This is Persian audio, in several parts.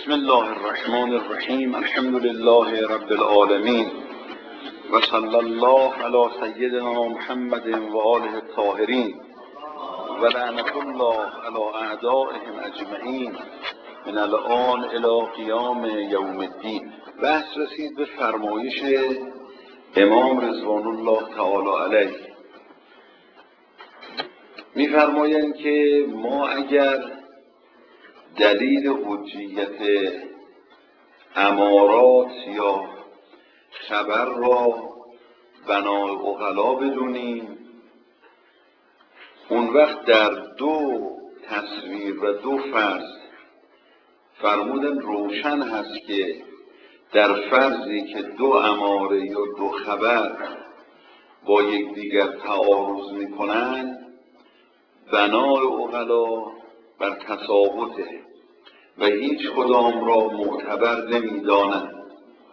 بسم الله الرحمن الرحیم. الحمد لله رب العالمین و صلی الله علی سیدنا محمد و آله الطاهرین و لعنت الله علی اعدائهم اجمعین من الآن الی قیام یوم الدین. بحث رسید به فرمایش امام رضوان الله تعالی علیه. می‌فرمایند که ما اگر دلیل حجیت امارات یا خبر را بنای عقلا بدونیم، اون وقت در دو تصویر و دو فرض فرمودن روشن هست که در فرضی که دو اماره یا دو خبر با یکدیگر تعارض میکنن، بنای عقلا بر تساوته و هیچ کدام را معتبر نمیدانند.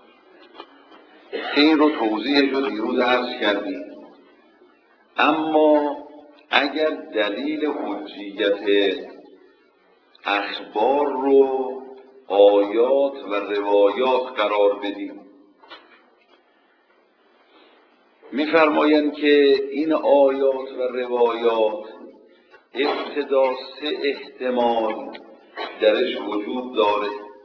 این رو توضیحش رو دیروز عرض کردیم. اما اگر دلیل حجیت اخبار رو آیات و روایات قرار بدیم، می‌فرمایند که این آیات و روایات ابتدا سه احتمال درش وجود داره.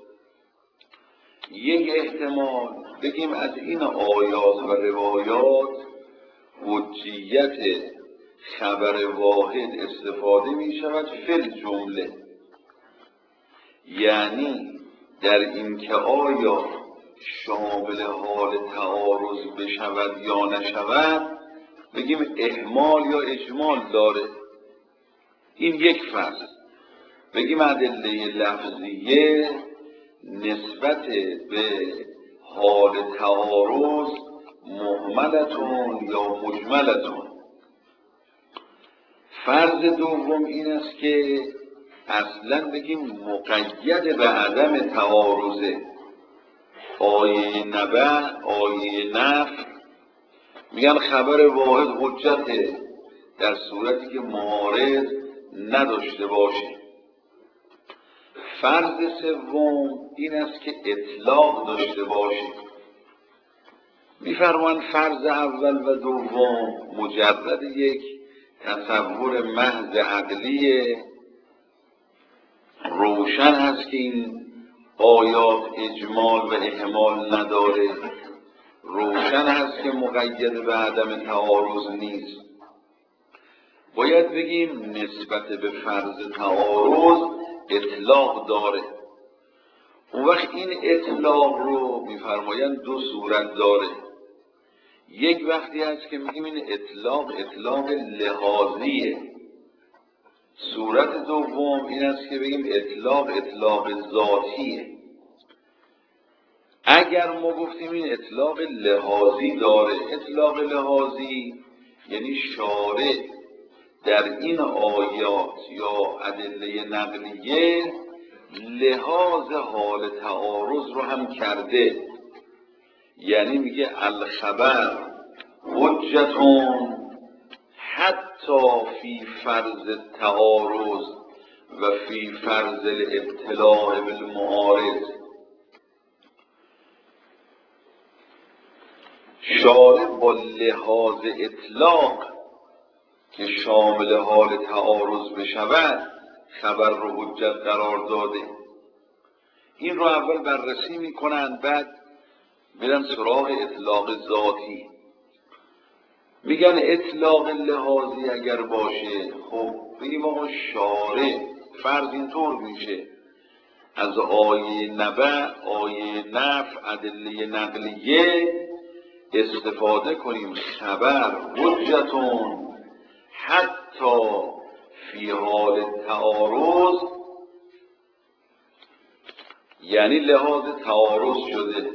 یک احتمال بگیم از این آیات و روایات حجیت خبر واحد استفاده می شود فی الجمله، یعنی در این که آیا شامل حال تعارض بشود یا نشود بگیم احمال یا اجمال داره. این یک فرض. بگیم ادله لفظیه نسبت به حال تعارض محملتون یا مجملتون. فرض دوم این است که اصلا بگیم مقید به عدم تعارضه. آیه نبع، آیه نفی میگن خبر واحد حجته در صورتی که معارض نداشته باشه. فرض سوم این است که اطلاق داشته باشه. می‌فرمایند فرض اول و دوم مجرد یک تصور محض عقلیه. روشن هست که این آیات اجمال و احمال نداره. روشن هست که مقید به عدم تعارض نیست. باید بگیم نسبت به فرض تعارض اطلاق داره. اون وقت این اطلاق رو میفرمایند دو صورت داره. یک وقتی هست که میگیم این اطلاق لحاظیه. صورت دوم این است که بگیم اطلاق ذاتیه. اگر ما گفتیم این اطلاق لحاظی داره، اطلاق لحاظی یعنی شارع در این آیات یا ادله نقلیه لحاظ حال تعارض رو هم کرده. یعنی میگه الخبر حجتون حتی فی فرض تعارض و فی فرض الابتلاء بالمعارض. شارع با لحاظ اطلاق که شامل حال تعارض بشود خبر رو حجت قرار داده. این رو اول بررسی میکنن، بعد میرن سراغ اطلاق ذاتی. میگن اطلاق لحاظی اگر باشه، خب بگیم آقا شارع فرض اینطور میشه از آیه نبع، آیه نفی، ادله نقلیه استفاده کنیم خبر حجتون حتی فی حال تعارض، یعنی لحاظ تعارض شده.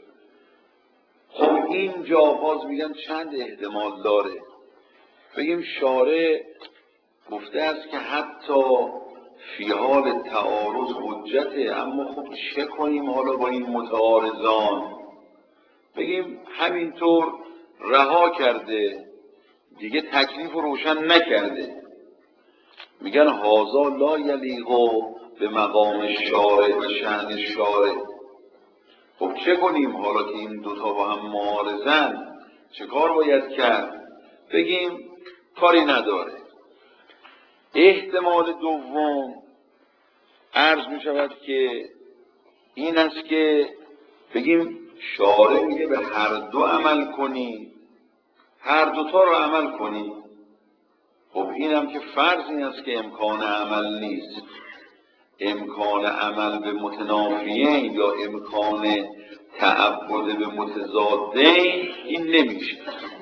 خب اینجا باز میگن چند احتمال داره. بگیم شارع گفته است که حتی فی حال تعارض حجته، اما خب چه کنیم حالا با این متعارضان؟ بگیم همینطور رها کرده دیگه، تکلیف روشن نکرده. میگن هذا لا یلیق به مقام شارع و شأن شارع. خب چه کنیم حالا که این دوتا با هم معارضن؟ چه کار باید کرد؟ بگیم کاری نداره. احتمال دوم عرض می شود که این است که بگیم شارع میگه به هر دو عمل کنی، هر دوتا رو عمل کنی. خب اینم که فرض این است که امکان عمل نیست. امکان عمل به متنافیین یا امکان تعبد به متضادین این نمیشه.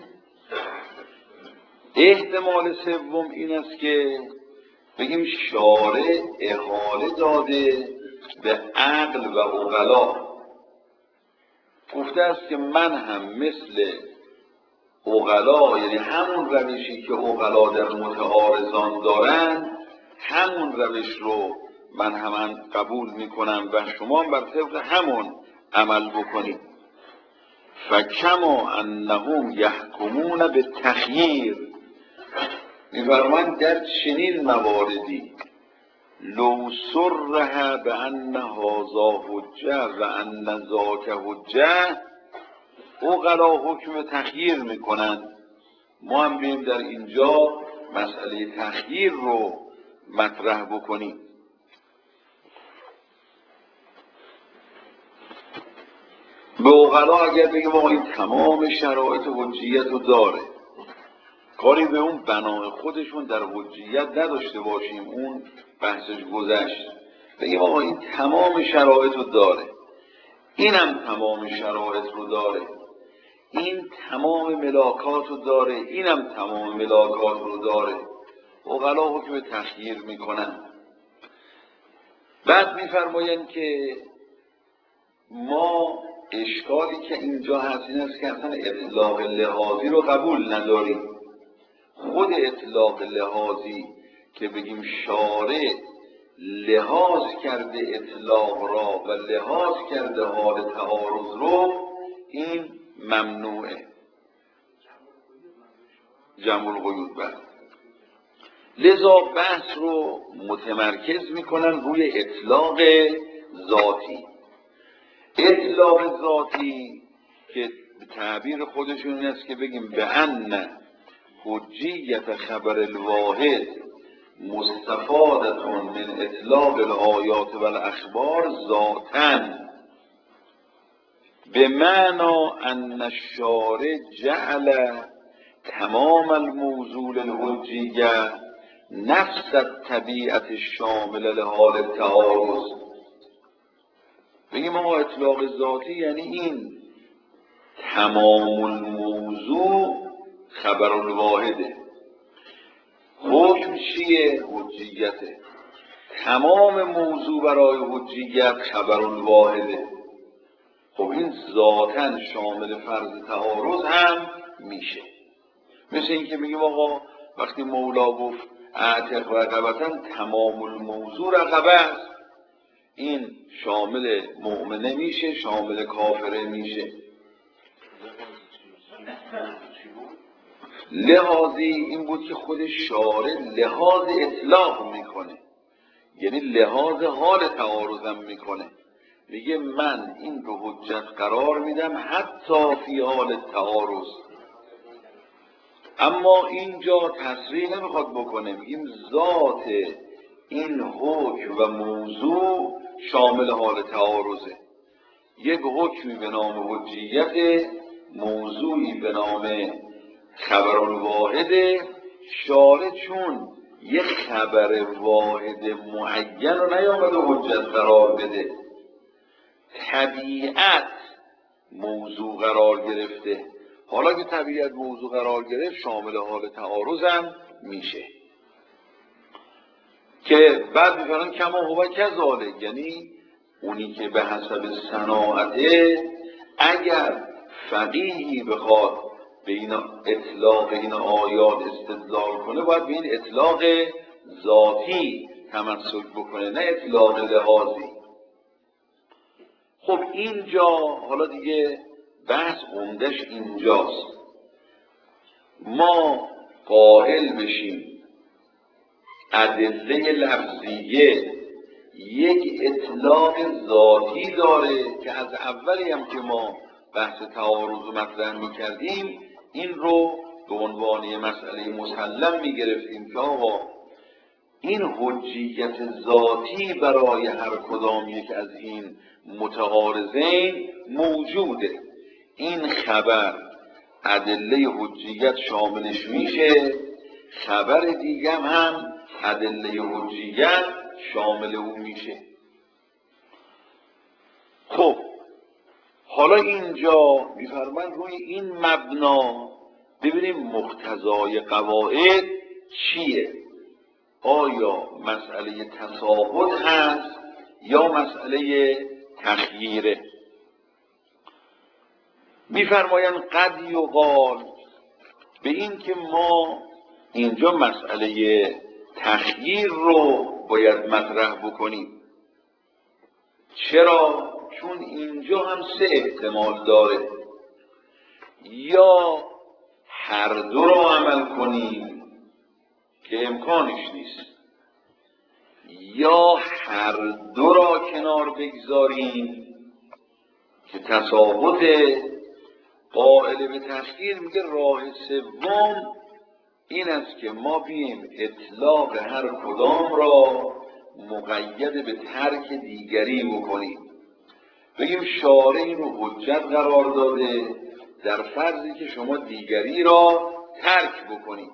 احتمال سوم این است که بگیم شارع احاله داده به عقل و عقلا، گفته است که من هم مثل عقلا، یعنی همون روشی که عقلا در متعارضان دارن، همون روش رو من هم قبول میکنم و شما بر طبق همون عمل بکنید. فکما انهم یحکمون به تخییر، می‌فرمایند در چنین مواردی لو صرح بان هذا حجه و ان ذاک حجه، عقلا حکم تخییر میکنند. ما هم بیم در اینجا مسئله تخییر رو مطرح بکنیم. به عقلا اگر بگیم آقا این تمام شرایط حجیت رو داره، کاری به اون بنای خودشون در حجیت نداشته باشیم، اون بحثش گذشت، بگیم آقا این تمام شرایط رو داره، اینم تمام شرایط رو داره، این تمام ملاکات رو داره، اینم تمام ملاکات رو داره، عقلا حکم تخییر میکنن. بعد میفرمایند که ما اشکالی که اینجا هست این است که اصلا اطلاق لحاظی رو قبول نداریم. خود اطلاق لحاظی که بگیم شارع لحاظ کرده اطلاق را و لحاظ کرده حال تعارض رو، این ممنوعه. جمع القیود بر لذا بحث رو متمرکز میکنن روی اطلاق ذاتی. اطلاق ذاتی که تعبیر خودشون این است که بگیم به ان حجیت خبر الواحد مستفادتون من اطلاق الآیات و الاخبار ذاتاً، به معنا ان الشارع جعل تمام الموضوع الحجیه نفس الطبیعت الشامل لحال التعارض. بگیم ما اطلاق ذاتی یعنی این تمام الموضوع خبر الواحده. حکم چیه؟ حجیته. تمام موضوع برای حجیت خبر الواحده. خب این ذاتاً شامل فرض تعارض هم میشه. مثل این که میگیم آقا وقتی مولا گفت اعتق رقبتاً تمام الموضوع رقبه است، این شامل مؤمنه میشه، شامل کافره میشه. لحاظی این بود که خود شارع لحاظ اطلاق میکنه، یعنی لحاظ حال تعارضم میکنه، میگه من این رو حجت قرار میدم حتی فی حال تعارض. اما اینجا تصریح نمیخواد بکنه، میگیم ذات این حکم و موضوع شامل حال تعارضه. یک حکمی به نام حجیت، موضوعی به نام خبر الواحد، شارع چون یک خبر واحد معین رو نیامده حجت قرار بده، طبیعت موضوع قرار گرفته. حالا که طبیعت موضوع قرار گرفت شامل حال تعارض هم میشه. که بعد میفرن کما هو کذالک، یعنی اونی که به حسب صناعته، اگر فقیهی بخواد به این اطلاق این آیات استدلال کنه باید به این اطلاق ذاتی تمسک بکنه، نه اطلاق لحاظی. خب اینجا حالا دیگه بحث عمدش اینجاست. ما قائل بشیم ادله لفظیه یک اطلاق ذاتی داره که از اولی هم که ما بحث تعارض رو مطرح می‌کردیم این رو به عنوان یه مسئله مسلم می‌گرفتیم که آقا این حجیت ذاتی برای هر کدام یک از این متعارضین موجوده. این خبر ادله حجیت شاملش میشه، خبر دیگه هم ادله حجیت شامل اون میشه. خب حالا اینجا میفرمایند روی این مبنا ببینیم مقتضای قواعد چیه. آیا مسئله تساهل هست یا مسئله تخییره؟ میفرمایند قد یقال، به این که ما اینجا مسئله تخییر رو باید مطرح بکنیم. چرا؟ چون اینجا هم سه احتمال داره، یا هر دو رو عمل کنیم که امکانش نیست، یا هر دو را کنار بگذاریم که تساوت. قائل به تخییر میگه راه سوم این است که ما بیم اطلاق هر کدام را مقید به ترک دیگری بکنیم، بگیم شارع این رو حجت قرار داده در فرضی که شما دیگری را ترک بکنید.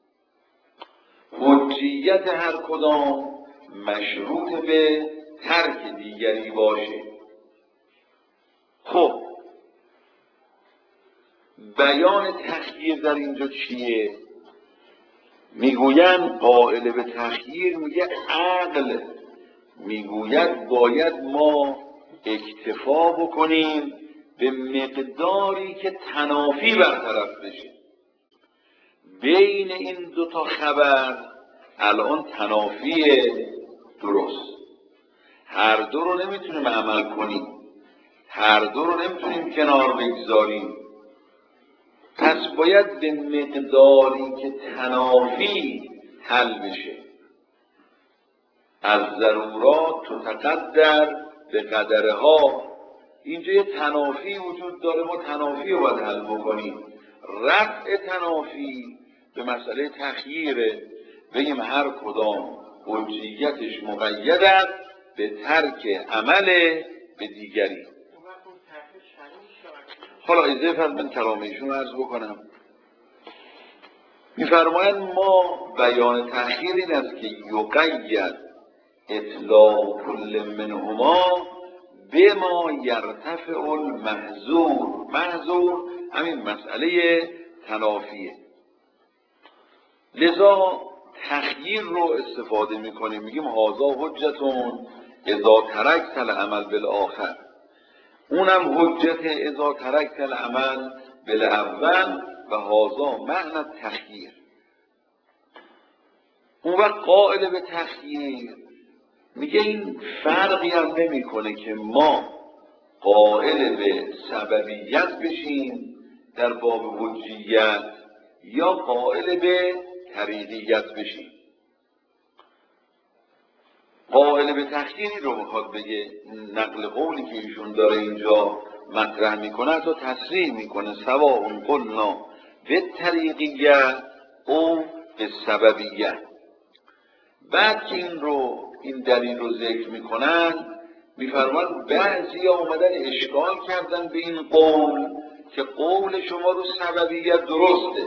حجیت هر کدام مشروط به ترک دیگری باشه. خب بیان تخییر در اینجا چیه؟ میگویند قائل به تخییر میگه عقل میگوید باید ما اکتفا بکنیم به مقداری که تنافی برطرف بشه. بین این دوتا خبر الان تنافی درست، هر دو رو نمیتونیم عمل کنیم، هر دو رو نمیتونیم کنار بگذاریم، پس باید به مقداری که تنافی حل بشه. از ضرورات تقدر به قدرها، اینجا یه تنافی وجود داره، ما تنافی رو باید حل بکنیم. رفع تنافی به مسئله تخییره، بگیم هر کدام حجیتش مقید است به ترک عمل به دیگری. حالا اضافه من کلامشون رو عرض بکنم. میفرمایند ما بیان تخییر این است که یقید اطلاق کل منهما به ما یرتفع المحظور. محظور همین مسئله تنافیه. لذا تخییر رو استفاده میکنیم، میگیم هذا حجتون اذا ترکت العمل بالاخر. اونم حجت اذا ترکت العمل بالاول و هذا معنی تخییر. اون وقت قائل به تخییر میگه این فرقی هم نمیکنه که ما قائل به سببیت بشیم در باب حجیت یا قائل به طریقیت بشیم. قائل به تخییری رو میخواد بگه، نقل قولی که ایشون داره اینجا مطرح میکنه تا تصریح میکنه سواء قلنا به طریقیت او به سببیت. بعد که این دلیل رو ذکر میکنن میفرمان بعضی آمدن اشکال کردن به این قول که قول شما رو سببیت درسته.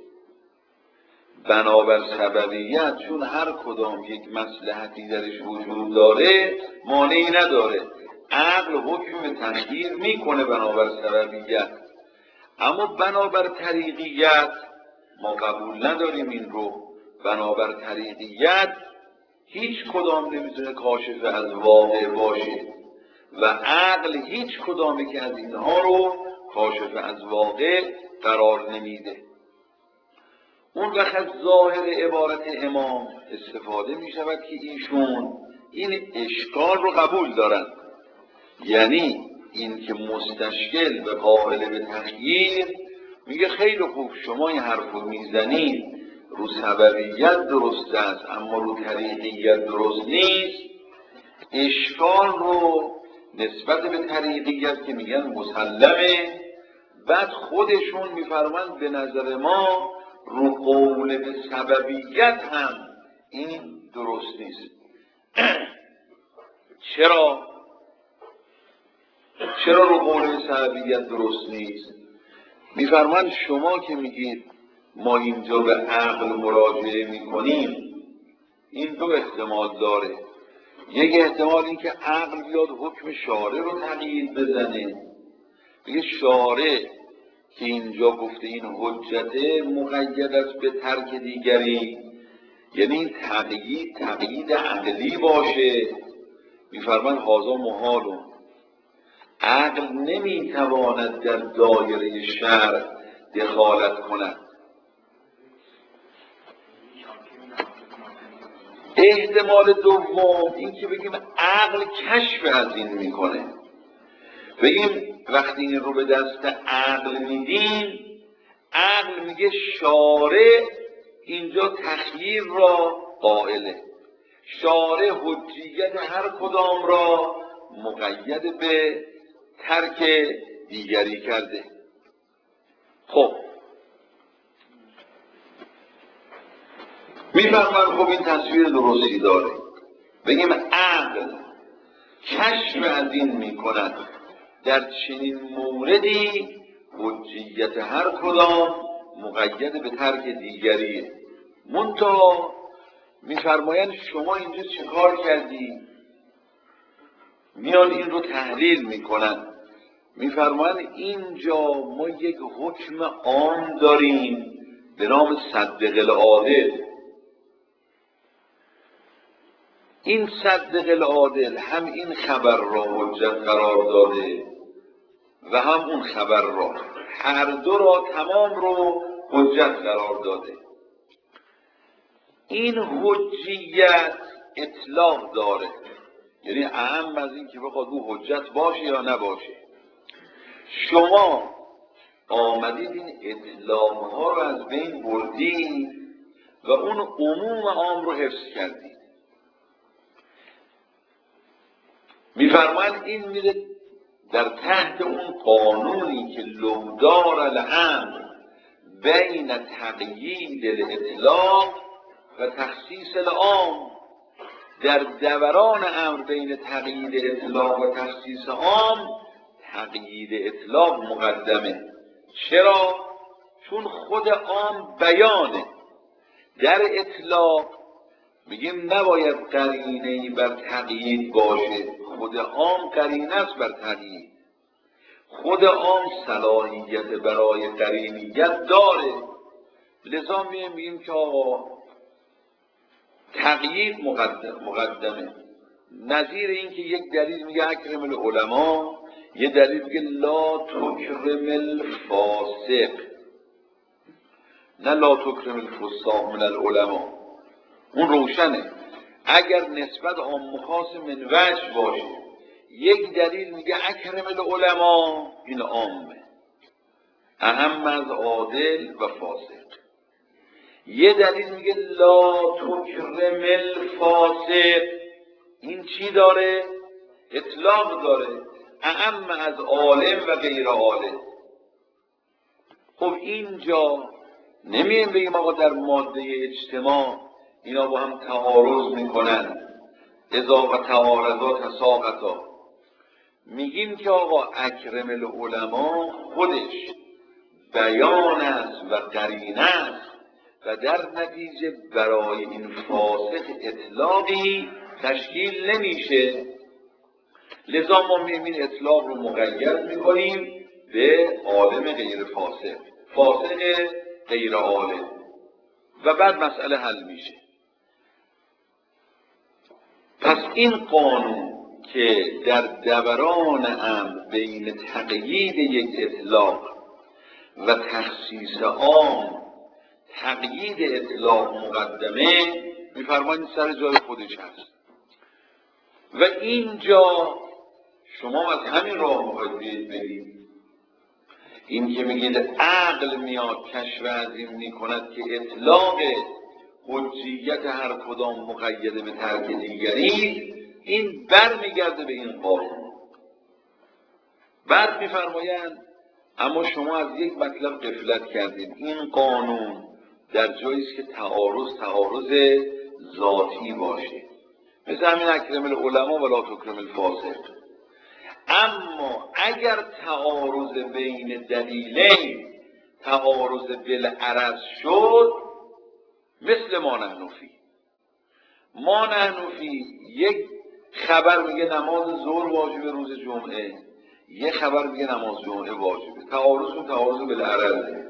بنابر سببیت چون هر کدام یک مصلحتی درش وجود داره مانعی نداره، عقل حکم تخییر میکنه بنابر سببیت. اما بنابر طریقیت ما قبول نداریم این رو. بنابر طریقیت هیچ کدام نمیتونه کاشف از واقع باشه و عقل هیچ کدامی که از اینها رو کاشف از واقع قرار نمیده. اون وقت از ظاهر عبارت امام استفاده می شود که ایشون این اشکال رو قبول دارن، یعنی این که مستشکل به قائل به تخییر میگه خیلی خوب شما این حرف رو میزنید رو سببیت درست است اما رو طریقیت درست نیست. اشکال رو نسبت به طریقیت که میگن مسلمه، بعد خودشون میفرمایند به نظر ما رو قول به سببیت هم این درست نیست. چرا رو قول به سببیت درست نیست؟ میفرمایند شما که میگید ما اینجا به عقل مراجعه میکنیم، این دو احتمال داره. یک احتمال این که عقل بیاد حکم شارع رو تقیید بزنه، بگه شارع که اینجا گفته این حجت مقید است به ترک دیگری، یعنی این تقیید عقلی باشه. میفرمایند هذا محال، عقل نمیتواند در دایره شرع دخالت کند. احتمال دوم این که بگیم عقل کشف از این میکنه، بگیم وقتی این رو به دست عقل میدیم، عقل میگه شارع اینجا تخییر را قائله، شارع حجیت هر کدام را مقید به ترک دیگری کرده. خب میفرمایند خب این تصویر درستی داره، بگیم عقل کشف از این میکند در چنین موردی حجیت هر کدام مقید به ترک دیگریه. منتها میفرمایند شما اینجا چه کار کردی؟ میان این رو تحلیل میکنن، میفرمایند اینجا ما یک حکم عام داریم به نام صدق العادل. این صدق العادل هم این خبر را حجت قرار داده و هم اون خبر را، هر دو را تمام رو حجت قرار داده. این حجیت اطلاق داره، یعنی اهم از این که بخواد او حجت باشه یا نباشه. شما آمدید این اطلاق ها رو از بین بردید و اون عموم عام رو حفظ کردید. میفرمایند این میره در تحت اون قانونی که لودار الامر بین تقیید الاطلاق و تخصیص العام، در دوران امر بین تقیید اطلاق و تخصیص عام تقیید اطلاق مقدمه. چرا؟ چون خود عام بیانه. در اطلاق میگیم نباید قرینه‌ای بر تقیید باشه، خود عام قرینه است بر تقیید، خود عام صلاحیت برای قرینیت داره. لذا میگیم که آقا تقیید مقدمه. نظیر این که یک دلیل میگه اکرم العلماء، یه دلیل میگه لا تکرم الفاسق، نه لا تکرم الفساق من العلماء. اون روشنه. اگر نسبت عام خاص من وجه باشه، یک دلیل میگه اکرم العلماء، این عامه، اهم از عادل و فاسق. یه دلیل میگه لا تکرم الفاسق، این چی داره؟ اطلاق داره، اهم از عالم و غیر عالم. خب اینجا نمیم بگیم آقا در ماده اجتماع اینا با هم تعارض میکنن، اذا و تعارضا تساقطا. میگیم که آقا اکرم العلماء خودش بیان است و قرینه است و در نتیجه برای این فاسق اطلاقی تشکیل نمیشه. لذا ما این اطلاق رو مقید میکنیم به عالم غیر فاسق، فاسق غیر عالم، و بعد مسئله حل میشه. پس این قانون که در دوران امر بین تقیید یک اطلاق و تخصیص عام تقیید اطلاق مقدمه، میفرمایید سر جای خودش هست. و اینجا شما از همین راه مقدمه بگید این که میگید عقل میاد کشف از این میکند که اطلاق حجیت هر کدام مقید به ترک دیگری، این بر میگرده به این قانون. بعد میفرمایند اما شما از یک مطلب غفلت کردید، این قانون در جایی است که تعارض ذاتی باشه، مثل همین اکرم العلماء ولا تکرم الفاسق. اما اگر تعارض بین دلیلین تعارض بالعرض شد، مثل ما نحن فی یک خبر میگه نماز ظهر واجبه روز جمعه، یک خبر میگه نماز جمعه واجبه، تعارض بالعرضه.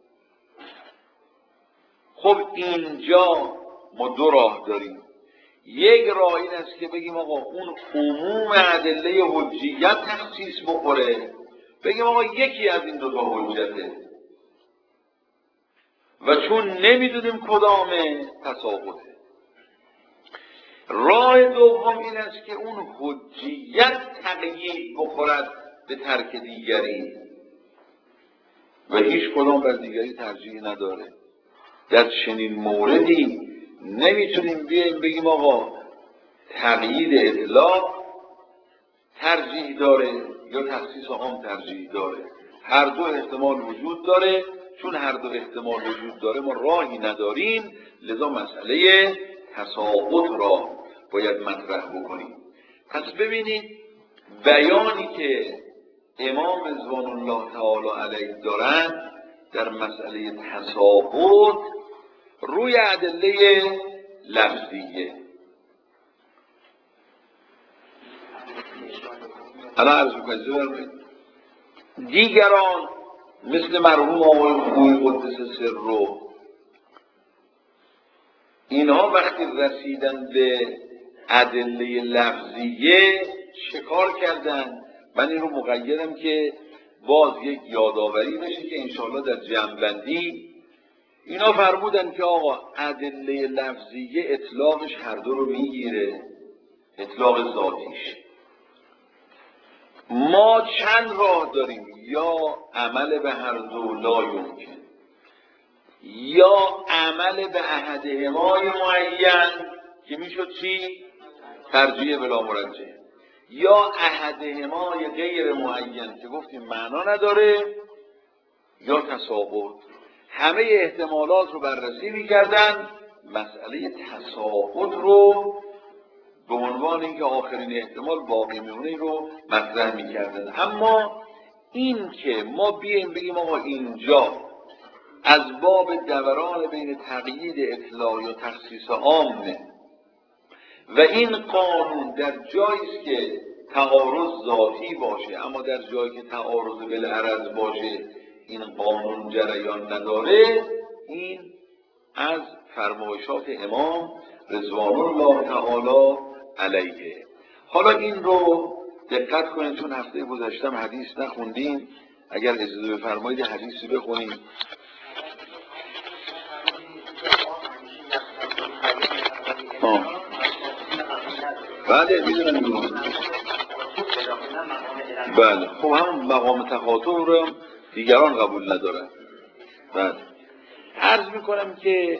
خب اینجا ما دو راه داریم. یک راه این است که بگیم آقا اون عموم ادله حجیت تخصیص بخوره، بگیم آقا یکی از این دو تا حجته و چون نمیدونیم کدامه تساقطه. راه دوم این است که اون حجیت تقیید بخورد به ترک دیگری و هیچ کدام بر دیگری ترجیح نداره. در چنین موردی نمیتونیم بیاییم بگیم آقا تقیید اطلاق ترجیح داره یا تخصیص عام ترجیح داره. هر دو احتمال وجود داره. چون هر دو احتمال وجود داره ما راهی نداریم، لذا مسئله تساقط را باید مطرح بکنیم. پس ببینید بیانی که امام رضوان الله تعالی علیه دارند در مسئله تساقط روی ادله لفظیه. الان عرض می‌کنید دیگران مثل مرحوم آقای خویی قدس سره، اینها وقتی رسیدن به ادله لفظیه چه کار کردن؟ من این رو مقیدم که باز یک یادآوری بشه که انشاءالله در جمع‌بندی اینا فرمودن که آقا ادله لفظیه اطلاقش هر دو رو میگیره، اطلاق ذاتیش. ما چند راه داریم، یا عمل به هر دو لا یمکن، یا عمل به احدهما معین که میشد چی؟ ترجیح بلا مرجح، یا احدهما غیر معین که گفتیم معنا نداره، یا تساقط. همه احتمالات رو بررسی میکردن، مسئله تساقط رو به عنوان اینکه آخرین احتمال باقی میمونه رو مطرح میکردن. اما این که ما بیایم بگیم آقا اینجا از باب دوران بین تقیید اطلاق یا تخصیص عامه و این قانون در جایی است که تعارض ذاتی باشه، اما در جایی که تعارض بالعرض باشه این قانون جریان نداره، این از فرمایشات امام رضوان الله تعالی علیه. حالا این رو دقت کنید، چون هفته گذشتم حدیث نخوندیم، اگر اجازه بفرمایید حدیثی بخونیم. بله میدونم. بله خب هم مقام تخاطب رو دیگران قبول ندارن. بله عرض میکنم که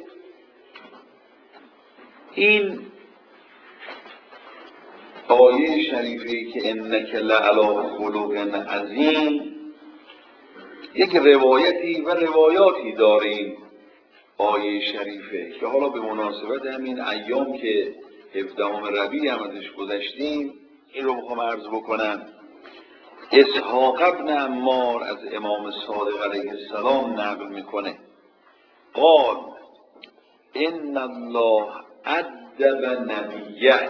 این آیه شریفی که انک لعلی خلق عظیم یک روایتی و روایاتی داریم آیه شریفه که حالا به مناسبت همین ایام که 17 ربیع هم ازش گذشتیم این رو میخوام عرض بکنم. اسحاق ابن عمار از امام صادق علیه السلام نقل میکنه قال ان الله ادب نبیه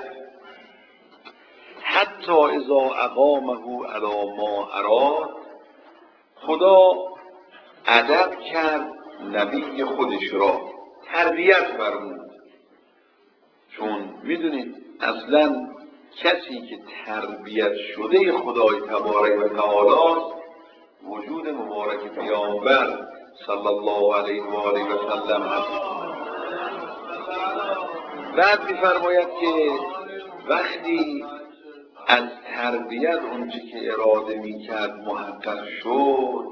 حتی اذا اقامه علی ما اراد. خدا ادب کرد نبی خودش را، تربیت فرمود. چون میدونید اصلا کسی که تربیت شده خدای تبارک و تعالی وجود مبارک پیامبر صلی الله علیه و آله و سلم هست. بعد میفرماید که وقتی از تربیت اونچه که اراده میکرد محقق شد،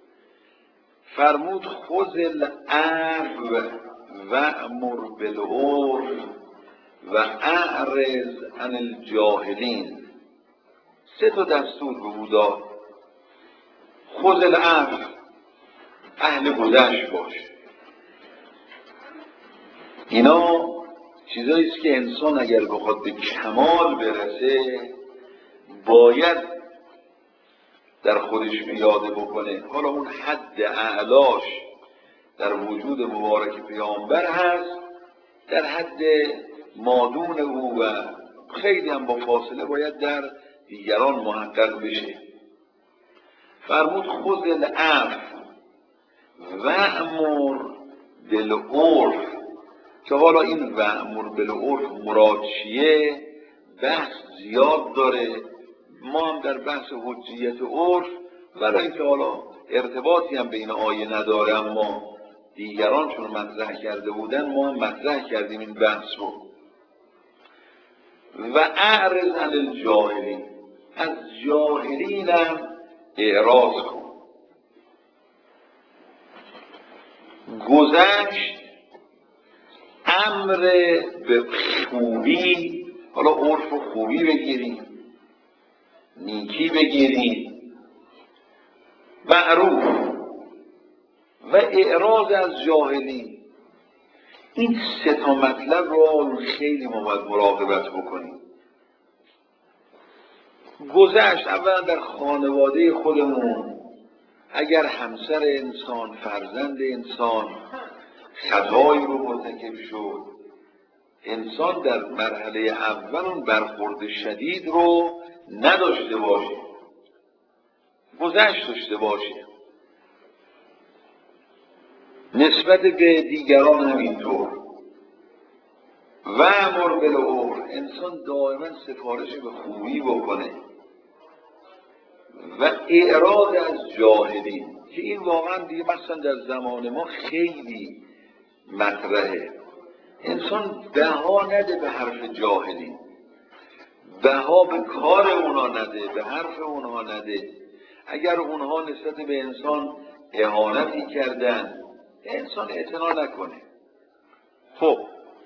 فرمود خذ العفو وأمر بالعرف و اعرض عن الجاهلین. 3 دستور به او داد. خذ العفو، اهل گذشت باش. اینا چیزایی است که انسان اگر بخواد به کمال برسه باید در خودش پیاده بکنه. حالا اون حد اعلاش در وجود مبارک پیامبر هست، در حد مادون او و خیلی هم با فاصله باید در دیگران محقق بشه. فرمود خذ العفو وأمر بالعرف، که حالا این وأمر بالعرف مراد چیه؟ بحث زیاد داره. ما هم در بحث حجیت عرف، ولی اینکه حالا ارتباطی هم بین آیه نداره اما دیگران چون مطرح کرده بودن ما هم مطرح کردیم این بحث رو. و اعرض عن الجاهلین، از جاهلین هم اعراض کن. گذشت امر به خوبی، حالا عرف و خوبی بگیریم، نیکی بگیریم، معروف و اعراض از جاهلین. این 3 مطلب رو خیلی ما باید مراقبت بکنیم. گذشت اولا در خانواده خودمون، اگر همسر انسان، فرزند انسان خطایی رو مرتکب شد، انسان در مرحله اول اون برخورد شدید رو نداشته باشه، گذشت داشته باشه. نسبت به دیگران هم اینطور. و امر بالعرف، انسان دائما سفارش به خوبی بکنه. و اعراض از جاهلین، که این واقعا دیگه مثلا در زمان ما خیلی مطرحه. انسان بها نده به حرف جاهلین، بها به کار اونا نده، به حرف اونا نده. اگر اونها نسبت به انسان اهانتی کردن، انسان اعتنا نکنه. خب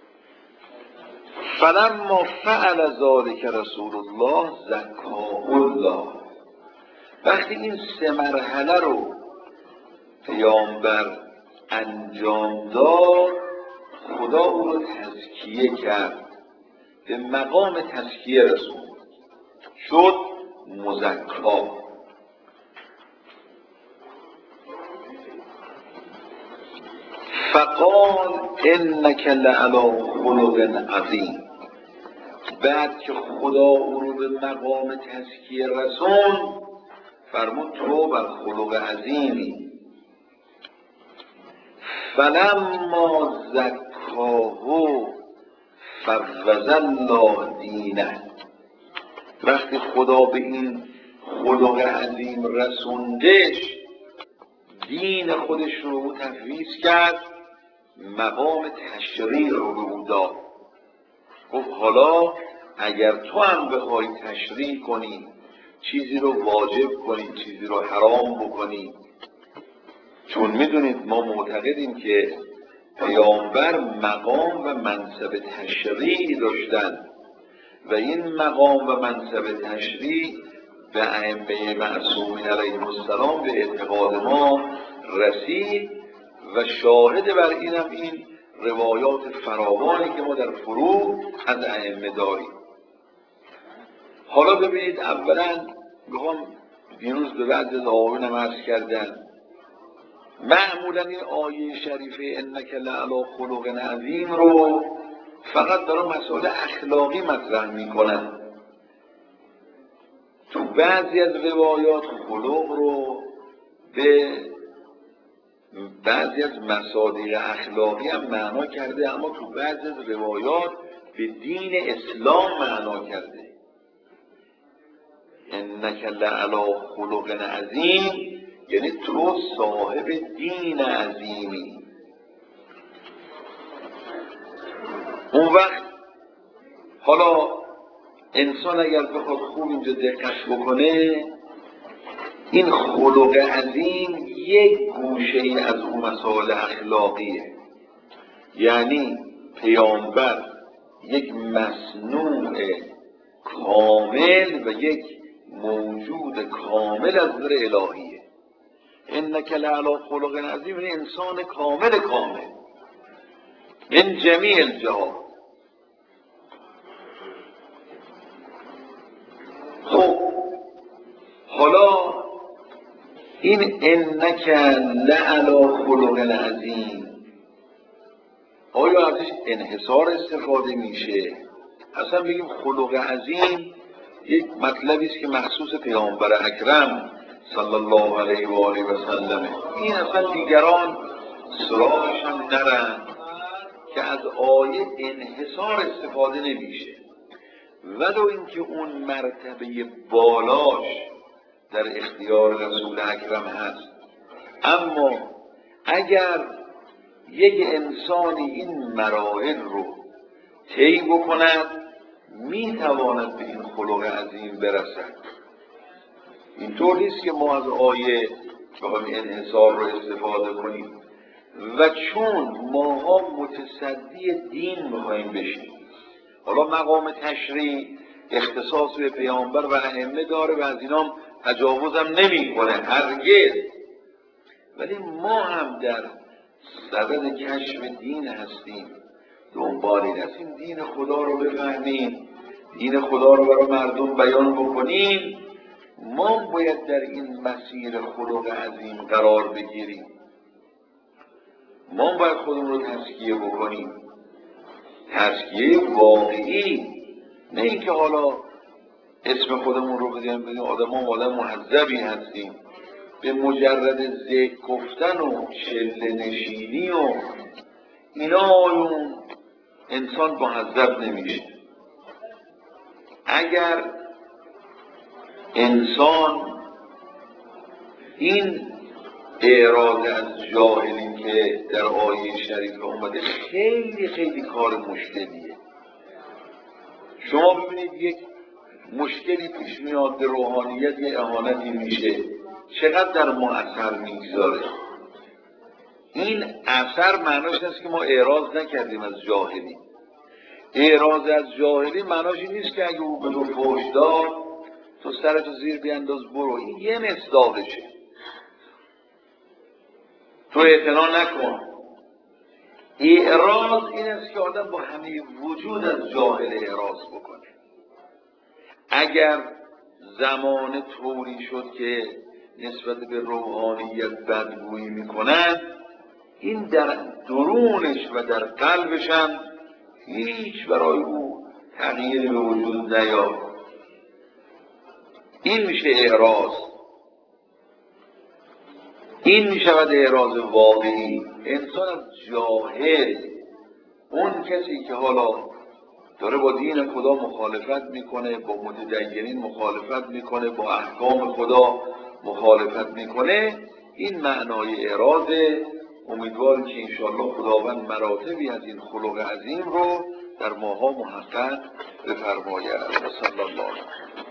فلما فعل ذلک رسول الله زکاه الله، وقتی این 3 مرحله رو پیامبر انجام داد، خدا او رو تزکیه کرد، به مقام تزکیه رسول شد، مزکا. فقال انک لعلی خلق عظیم. بعد که خدا او رو به مقام تزکیه رسون، فرمود تو بر خلق عظیمی. فلما زکاه فوض الله دینه، وقتی خدا به این خلق عظیم رسوندش، دین خودش رو تفویض کرد، مقام تشریع رو به او داد. گفت حالا اگر تو هم بخوای تشریع کنی، چیزی رو واجب کنی، چیزی رو حرام بکنی، چون میدونید ما معتقدیم که پیامبر مقام و منصب تشریع داشتن و این مقام و منصب تشریع به ائمه معصومین علیهم السلام به اعتقاد ما رسید و شاهد بر اینم این روایات فراوانی که ما در فروع از ائمه داریم. حالا ببینید، اولا میخوام دیروز به بعضی از آقایونم عرض کردن، معمولا این آیه شریفه انک لعلی خلق عظیم رو فقط دارن مسائل اخلاقی مطرح میکنن. تو بعضی از روایات خلق رو به بعضی از مصادیق اخلاقی هم معنا کرده، اما تو بعضی از روایات به دین اسلام معنا کرده. انک لعلی خلق عظیم یعنی تو صاحب دین عظیمی. اون وقت حالا انسان اگر بخواد خوب اینجا دقت بکنه، این خلق عظیم یک گوشه ای از اون مسائل اخلاقیه. یعنی پیامبر یک مصنوع کامل و یک موجود کامل از نظر الهیه. انک لعلی خلق عظیم، این انسان کامل من جمیع الجهات. خب حالا این انک لعلی خلق عظیم آیا ازش انحصار استفاده میشه؟ اصلا بگیم خلق عظیم یک مطلبی است که مخصوص پیامبر اکرم صلی الله علیه و آله و سلمه. این اصلا دیگران سراغش هم نرن که از آیه انحصار استفاده نمیشه، ولو اینکه اون مرتبه بالاش در اختیار رسول اکرم هست. اما اگر یک انسانی این مراحل رو طی بکند میتواند به این خلق عظیم برسد. اینطور نیست که ما از آیه بخوایم انحصار رو استفاده کنیم و چون ماها متصدی دین میخوایم بشیم. حالا مقام تشریع اختصاص به پیامبر و ائمه داره و از اینام تجاوزم نمی کنه هرگز، ولی ما هم در صدد کشف دین هستیم، دنبال این هستیم دین خدا رو بفهمیم، دین خدا رو برای مردم بیان بکنیم. ما باید در این مسیر خلق عظیم قرار بگیریم، ما باید خودمون رو تزکیه بکنیم، تزکیه واقعی، نه اینکه حالا اسم خودمون رو بگیم آدم مهذبی هستیم، به مجرد ذکر گفتن و شله نشینی و اینا اون انسان مهذب نمیشه. اگر انسان این اعراض از جاهلی که در آیه شریف اومده خیلی خیلی کار مشکلیه. شما ببینید یک مشکلی پیش میاد به روحانیت، یه اهانتی میشه، چقدر در ما اثر میگذاره. این اثر معناش هست که ما اعراض نکردیم از جاهلی. اعراض از جاهلی معناش این نیست که اگه او به تو فحش داد تو سرتو زیر بینداز برو، این یه مصداقشه، تو اعتنا نکن. اعراض این است که آدم با همه وجود از جاهل اعراض بکنه. اگر زمان طوری شد که نسبت به روحانیت بدگویی میکنن، این در درونش و در قلبش هم هیچ برای او تغییری به وجود نیاد. این میشه اعراض، این میشود اعراض واقعی. انسان از جاهل، اون کسی که حالا داره با دین خدا مخالفت میکنه، با متدینین مخالفت میکنه، با احکام خدا مخالفت میکنه، این معنای اعراضه. امیدوارم که انشاءالله خداوند مراتبی از این خلق عظیم رو در ماها محقق بفرماید. صلی الله علیه و